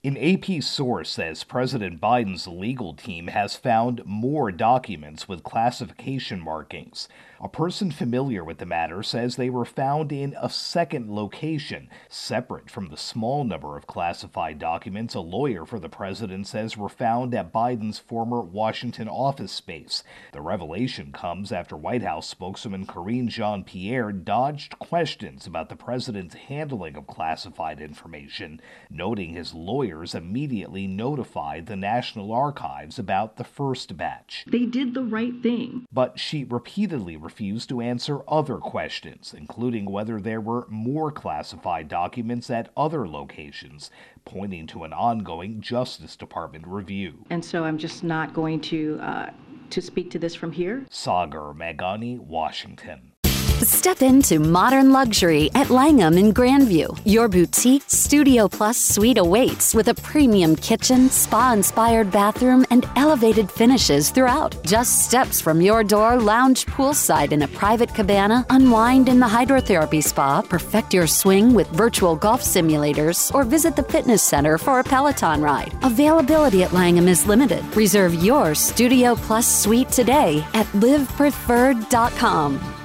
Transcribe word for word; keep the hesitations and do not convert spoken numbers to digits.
An A P source says President Biden's legal team has found more documents with classification markings. A person familiar with the matter says they were found in a second location, separate from the small number of classified documents a lawyer for the president says were found at Biden's former Washington office space. The revelation comes after White House spokeswoman Karine Jean-Pierre dodged questions about the president's handling of classified information, noting his lawyers immediately notified the National Archives about the first batch. They did the right thing. But she repeatedly refused to answer other questions, including whether there were more classified documents at other locations, pointing to an ongoing Justice Department review. And so I'm just not going to uh, to speak to this from here. Sagar Meghani, Washington. Step into modern luxury at Langham in Grandview. Your boutique Studio Plus suite awaits with a premium kitchen, spa-inspired bathroom, and elevated finishes throughout. Just steps from your door, lounge poolside in a private cabana, unwind in the hydrotherapy spa, perfect your swing with virtual golf simulators, or visit the fitness center for a Peloton ride. Availability at Langham is limited. Reserve your Studio Plus suite today at live preferred dot com.